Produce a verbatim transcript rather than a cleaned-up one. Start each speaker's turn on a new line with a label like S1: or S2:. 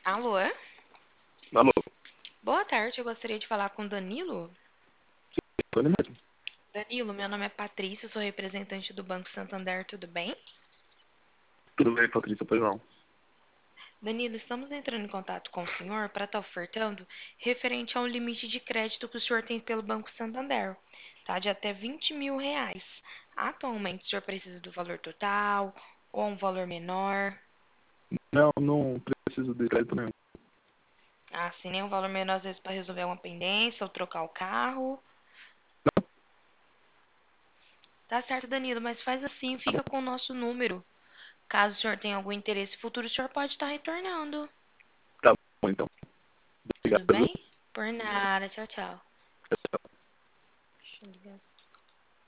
S1: Alô?
S2: Alô,
S1: Boa tarde, eu gostaria de falar com Danilo.
S2: Tony mesmo.
S1: Danilo, meu nome é Patrícia, sou representante do Banco Santander, tudo bem?
S2: Tudo bem, Patrícia? Pois não.
S1: Danilo, estamos entrando em contato com o senhor para estar ofertando referente a um limite de crédito que o senhor tem pelo Banco Santander, tá? De até vinte mil reais. Atualmente, o senhor precisa do valor total ou um valor menor?
S2: Não, não preciso de crédito nenhum.
S1: Ah, sim, nem um valor menor às vezes para resolver uma pendência ou trocar o carro. Tá certo, Danilo, mas faz assim,
S2: Tá bom,
S1: fica com o nosso número. Caso o senhor tenha algum interesse futuro, o senhor pode estar retornando.
S2: tá bom então.
S1: Tudo
S2: Obrigado, viu?
S1: bem? Por nada. Tchau, tchau. Deixa eu ligar.